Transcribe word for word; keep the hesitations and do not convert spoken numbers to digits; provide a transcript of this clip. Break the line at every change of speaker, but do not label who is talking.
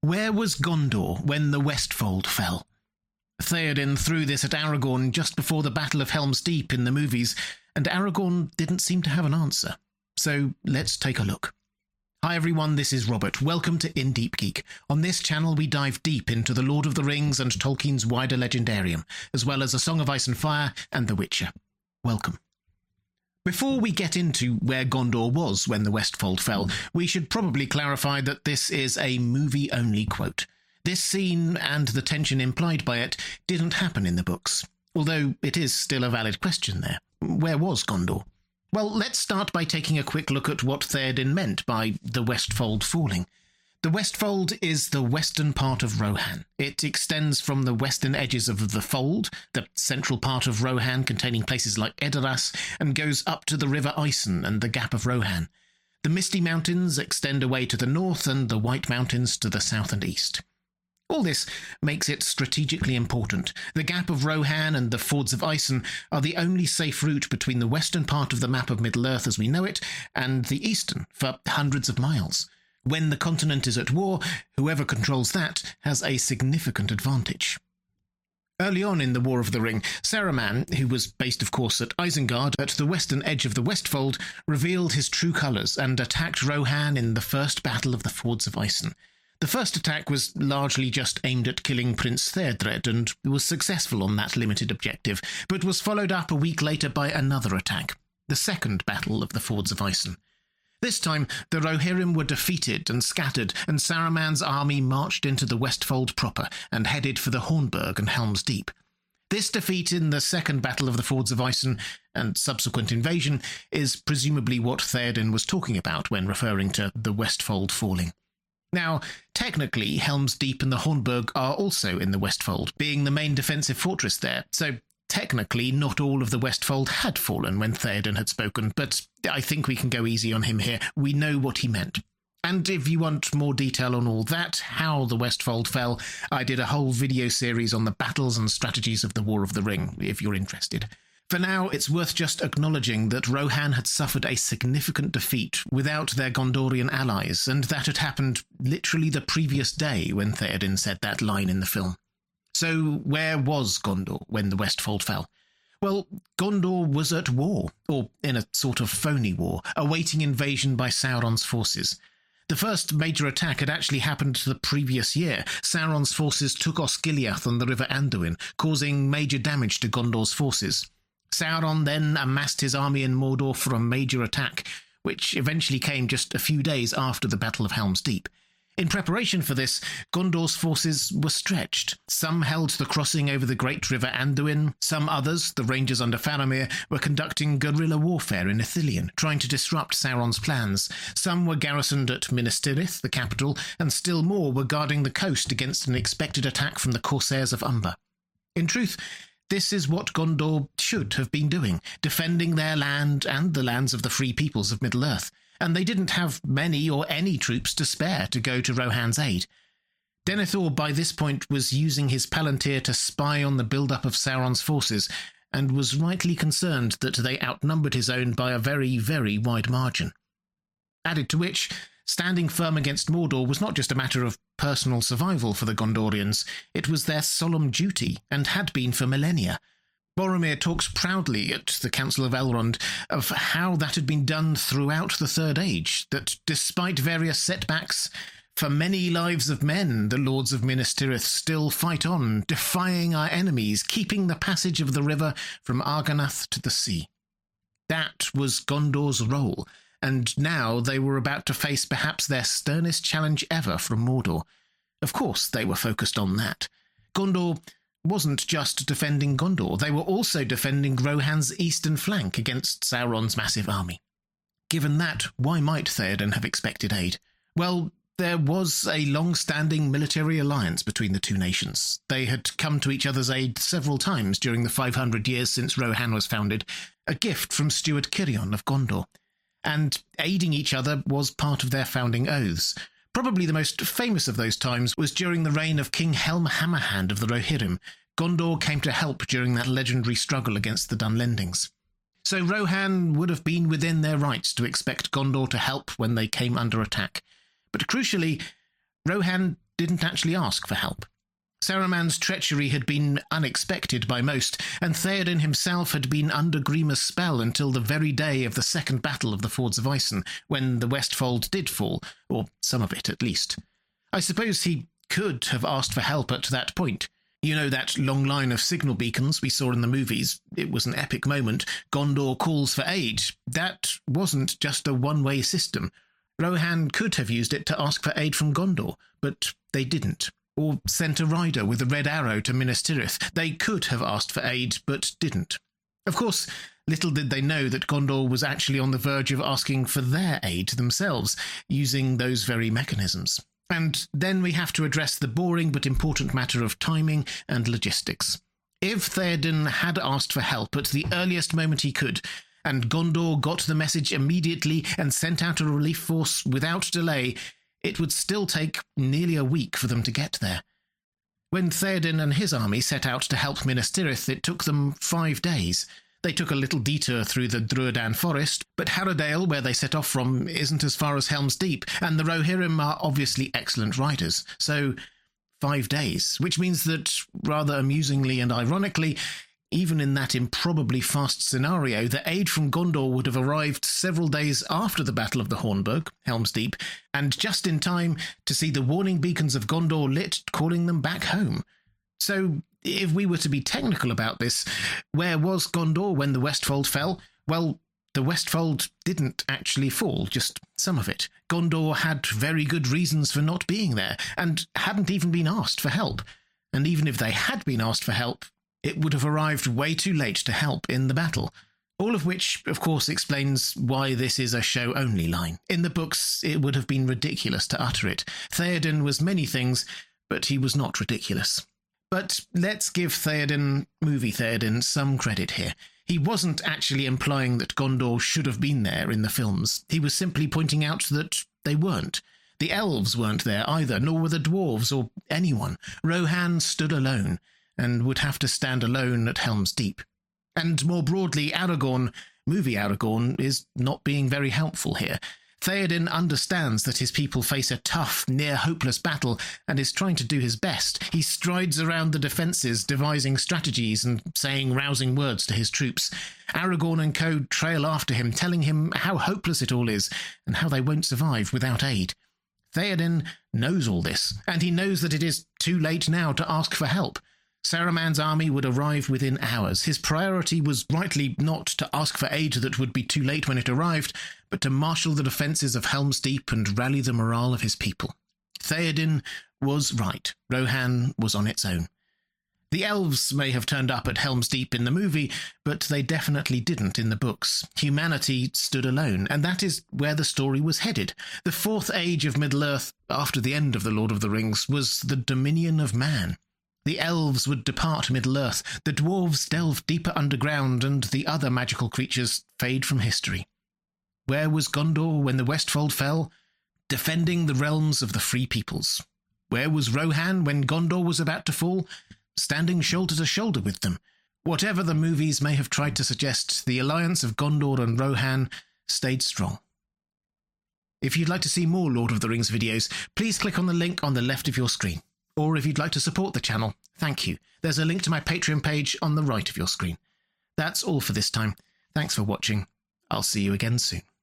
Where was Gondor when the Westfold fell? Theoden threw this at Aragorn just before the Battle of Helm's Deep in the movies, and Aragorn didn't seem to have an answer. So let's take a look. Hi everyone, this is Robert. Welcome to In Deep Geek. On this channel we dive deep into the Lord of the Rings and Tolkien's wider legendarium, as well as A Song of Ice and Fire and The Witcher. Welcome. Before we get into where Gondor was when the Westfold fell, we should probably clarify that this is a movie-only quote. This scene, and the tension implied by it, didn't happen in the books, although it is still a valid question there. Where was Gondor? Well, let's start by taking a quick look at what Theoden meant by the Westfold falling. The Westfold is the western part of Rohan. It extends from the western edges of the Fold, the central part of Rohan containing places like Edoras, and goes up to the River Isen and the Gap of Rohan. The Misty Mountains extend away to the north and the White Mountains to the south and east. All this makes it strategically important. The Gap of Rohan and the Fords of Isen are the only safe route between the western part of the map of Middle-earth as we know it and the eastern for hundreds of miles. When the continent is at war, whoever controls that has a significant advantage. Early on in the War of the Ring, Saruman, who was based of course at Isengard at the western edge of the Westfold, revealed his true colours and attacked Rohan in the first battle of the Fords of Isen. The first attack was largely just aimed at killing Prince Theodred and was successful on that limited objective, but was followed up a week later by another attack, the second battle of the Fords of Isen. This time, the Rohirrim were defeated and scattered, and Saruman's army marched into the Westfold proper and headed for the Hornburg and Helm's Deep. This defeat in the second battle of the Fords of Isen and subsequent invasion is presumably what Theoden was talking about when referring to the Westfold falling. Now, technically, Helm's Deep and the Hornburg are also in the Westfold, being the main defensive fortress there, so technically not all of the Westfold had fallen when Theoden had spoken, but I think we can go easy on him here. We know what he meant. And if you want more detail on all that, how the Westfold fell, I did a whole video series on the battles and strategies of the War of the Ring, if you're interested. For now, it's worth just acknowledging that Rohan had suffered a significant defeat without their Gondorian allies, and that had happened literally the previous day when Theoden said that line in the film. So where was Gondor when the Westfold fell? Well, Gondor was at war, or in a sort of phony war, awaiting invasion by Sauron's forces. The first major attack had actually happened the previous year. Sauron's forces took Osgiliath on the River Anduin, causing major damage to Gondor's forces. Sauron then amassed his army in Mordor for a major attack, which eventually came just a few days after the Battle of Helm's Deep. In preparation for this, Gondor's forces were stretched. Some held the crossing over the great river Anduin. Some others, the rangers under Faramir, were conducting guerrilla warfare in Ithilien, trying to disrupt Sauron's plans. Some were garrisoned at Minas Tirith, the capital, and still more were guarding the coast against an expected attack from the Corsairs of Umber. In truth, this is what Gondor should have been doing, defending their land and the lands of the free peoples of Middle-earth, and they didn't have many or any troops to spare to go to Rohan's aid. Denethor by this point was using his Palantir to spy on the build-up of Sauron's forces, and was rightly concerned that they outnumbered his own by a very, very wide margin. Added to which, standing firm against Mordor was not just a matter of personal survival for the Gondorians, it was their solemn duty, and had been for millennia. Boromir talks proudly at the Council of Elrond of how that had been done throughout the Third Age, that despite various setbacks, for many lives of men, the Lords of Minas Tirith still fight on, defying our enemies, keeping the passage of the river from Argonath to the sea. That was Gondor's role, and now they were about to face perhaps their sternest challenge ever from Mordor. Of course they were focused on that. Gondor wasn't just defending Gondor, they were also defending Rohan's eastern flank against Sauron's massive army. Given that, why might Theoden have expected aid? Well, there was a long-standing military alliance between the two nations. They had come to each other's aid several times during the five hundred years since Rohan was founded, a gift from Steward Cirion of Gondor. And aiding each other was part of their founding oaths. Probably the most famous of those times was during the reign of King Helm Hammerhand of the Rohirrim. Gondor came to help during that legendary struggle against the Dunlendings. So Rohan would have been within their rights to expect Gondor to help when they came under attack. But crucially, Rohan didn't actually ask for help. Saruman's treachery had been unexpected by most, and Theoden himself had been under Grima's spell until the very day of the second battle of the Fords of Isen, when the Westfold did fall, or some of it at least. I suppose he could have asked for help at that point. You know that long line of signal beacons we saw in the movies? It was an epic moment. Gondor calls for aid. That wasn't just a one-way system. Rohan could have used it to ask for aid from Gondor, but they didn't. Or sent a rider with a red arrow to Minas Tirith. They could have asked for aid, but didn't. Of course, little did they know that Gondor was actually on the verge of asking for their aid themselves, using those very mechanisms. And then we have to address the boring but important matter of timing and logistics. If Theoden had asked for help at the earliest moment he could, and Gondor got the message immediately and sent out a relief force without delay, it would still take nearly a week for them to get there. When Theoden and his army set out to help Minas Tirith, it took them five days. They took a little detour through the Druadan forest, but Harrodale, where they set off from, isn't as far as Helm's Deep, and the Rohirrim are obviously excellent riders. So, five days, which means that, rather amusingly and ironically, even in that improbably fast scenario, the aid from Gondor would have arrived several days after the Battle of the Hornburg, Helm's Deep, and just in time to see the warning beacons of Gondor lit, calling them back home. So, if we were to be technical about this, where was Gondor when the Westfold fell? Well, the Westfold didn't actually fall, just some of it. Gondor had very good reasons for not being there, and hadn't even been asked for help. And even if they had been asked for help, it would have arrived way too late to help in the battle. All of which, of course, explains why this is a show-only line. In the books, it would have been ridiculous to utter it. Theoden was many things, but he was not ridiculous. But let's give Theoden, movie Theoden, some credit here. He wasn't actually implying that Gondor should have been there in the films. He was simply pointing out that they weren't. The elves weren't there either, nor were the dwarves or anyone. Rohan stood alone, and would have to stand alone at Helm's Deep. And more broadly, Aragorn, movie Aragorn, is not being very helpful here. Theoden understands that his people face a tough, near-hopeless battle, and is trying to do his best. He strides around the defences, devising strategies and saying rousing words to his troops. Aragorn and co trail after him, telling him how hopeless it all is, and how they won't survive without aid. Theoden knows all this, and he knows that it is too late now to ask for help. Saruman's army would arrive within hours. His priority was rightly not to ask for aid that would be too late when it arrived, but to marshal the defences of Helm's Deep and rally the morale of his people. Theoden was right. Rohan was on its own. The elves may have turned up at Helm's Deep in the movie, but they definitely didn't in the books. Humanity stood alone, and that is where the story was headed. The fourth age of Middle-earth, after the end of The Lord of the Rings, was the dominion of man. The elves would depart Middle-earth, the dwarves delve deeper underground, and the other magical creatures fade from history. Where was Gondor when the Westfold fell? Defending the realms of the free peoples. Where was Rohan when Gondor was about to fall? Standing shoulder to shoulder with them. Whatever the movies may have tried to suggest, the alliance of Gondor and Rohan stayed strong. If you'd like to see more Lord of the Rings videos, please click on the link on the left of your screen. Or if you'd like to support the channel, thank you. There's a link to my Patreon page on the right of your screen. That's all for this time. Thanks for watching. I'll see you again soon.